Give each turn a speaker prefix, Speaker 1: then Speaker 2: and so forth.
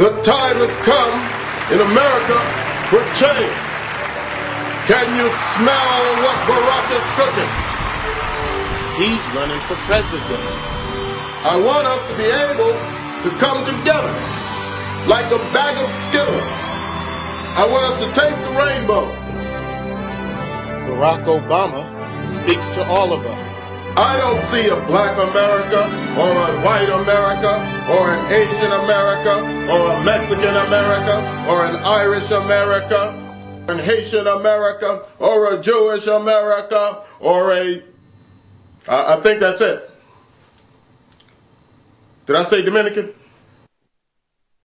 Speaker 1: The time has come in America for change. Can you smell what Barack is cooking? He's running for president. I want us to be able to come together like a bag of Skittles. I want us to taste the rainbow. Barack Obama speaks to all of us. I don't see a black America or a white America or an Asian America or a Mexican America or an Irish America, an Haitian America or a Jewish America or I think that's it. Did I say Dominican?